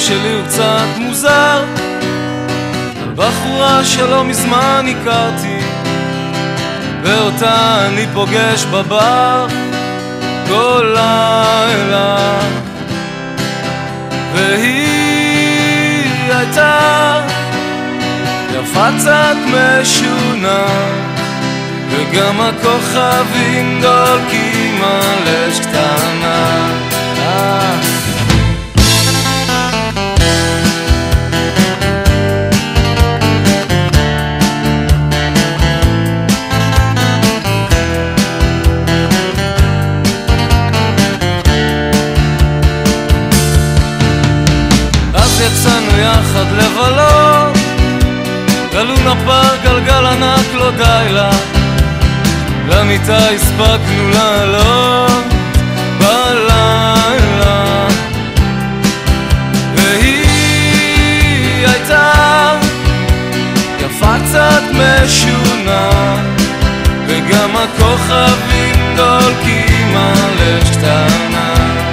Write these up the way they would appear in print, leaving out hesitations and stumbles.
שלי הוא קצת מוזר, על בחורה שלא מזמן הכרתי, ואותה אני פוגש בבר כל לילה, והיא הייתה יפה קצת משונה, וגם הכוכבים דולקים על אש קטנה. אז יצאנו יחד לבלות, גלונה פארק גלגל ענק לא די לה, למיטה הספקנו לעלות בלילה, והיא הייתה יפה קצת משונה, וגם הכוכבים דולקים על אש קטנה.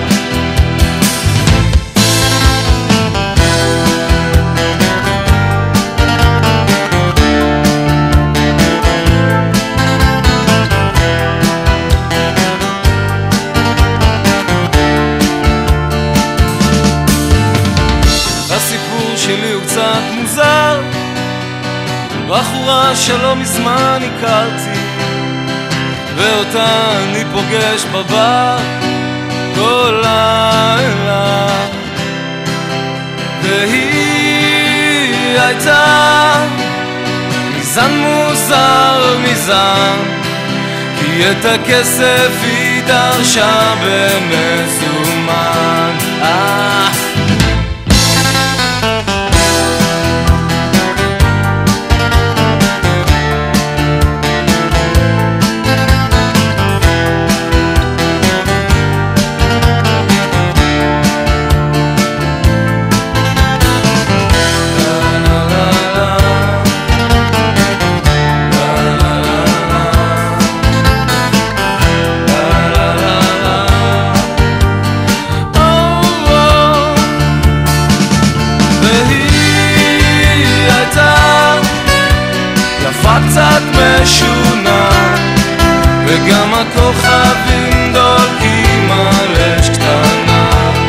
הסיפור שלי הוא קצת מוזר, בחורה שלא מזמן הכרתי, ואותה אני פוגש בבר כל לילה, והיא הייתה מזן מוזר מזן, כי את הכסף היא דרשה במזומן. קצת משונה, וגם הכוכבים דולקים על אש קטנה,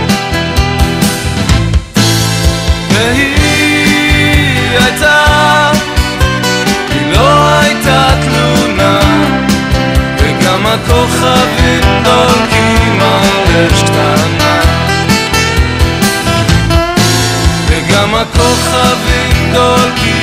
והיא הייתה, היא לא הייתה תלונה, וגם הכוכבים דולקים על אש קטנה, וגם הכוכבים דולקים